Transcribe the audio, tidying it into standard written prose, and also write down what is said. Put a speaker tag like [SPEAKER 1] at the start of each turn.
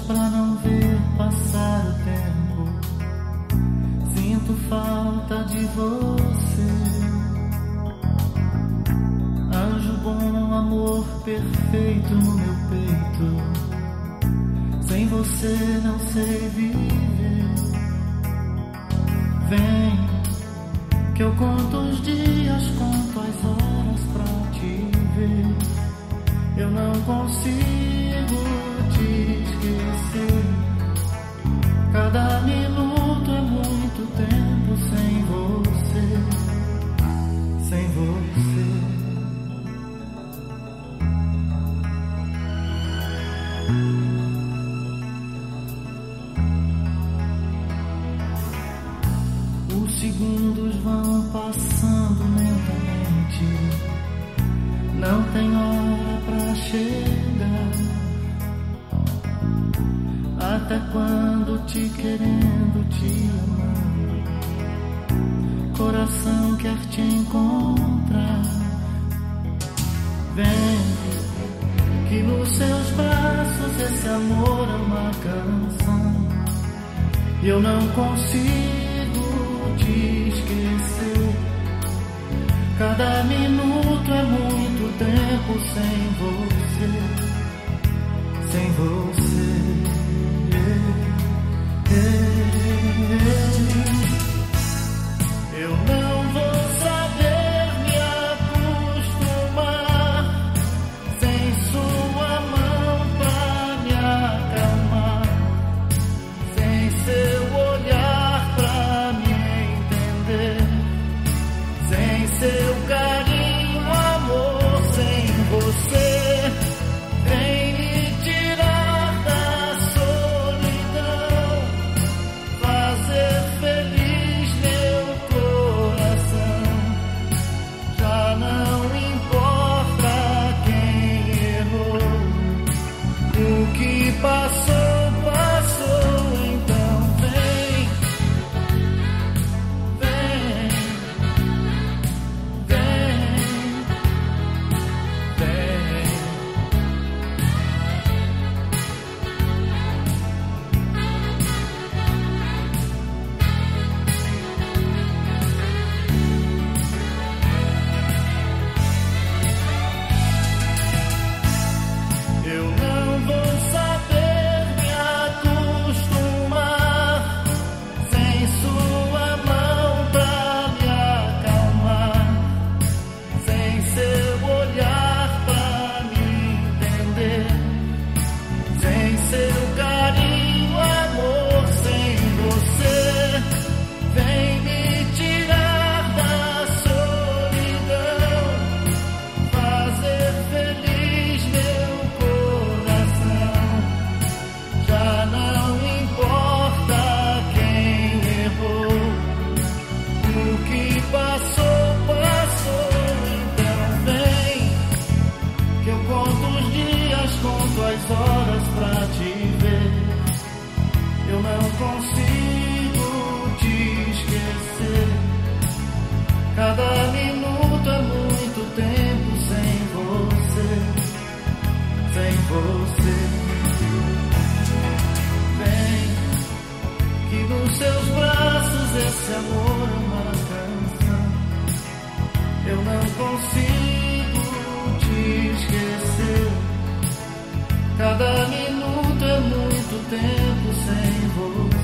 [SPEAKER 1] pra não ver passar o tempo. Sinto falta de você. Anjo bom, amor perfeito no meu peito. Sem você não sei viver. Vem, que eu conto os dias, conto as horas pra te ver. Eu não consigo te esquecer. Cada minuto é muito tempo sem você. Sem você. Os segundos vão passando lentamente. Não tem hora pra chegar. Até quando te querendo, te amando, coração quer te encontrar. Vem, que nos seus braços esse amor é uma canção. E eu não consigo te esquecer. Cada minuto é muito tempo sem você. Sem você. Eu não vou saber me acostumar sem sua mão pra me acalmar, sem seu olhar pra me entender, sem seu carinho, amor, sem você. Vem me tirar da solidão, fazer feliz meu coração. Já não importa quem errou, o que passou, passou. Então vem, vem, vem, vem. Eu não vou saber me acostumar sem sua mão pra me acalmar, sem seu olhar pra me entender, sem seu carinho, amor, sem você. Vem me tirar da solidão, fazer feliz meu coração. Já não importa quem errou, o que passou, passou. Então vem, que eu conto os dias, conto as horas pra te ver. Eu não consigo te esquecer. Cada minuto é muito tempo sem você. Sem você. Vem, que nos seus braços esse amor é uma canção. Eu não consigo te esquecer. Cada minuto é muito tempo sem você.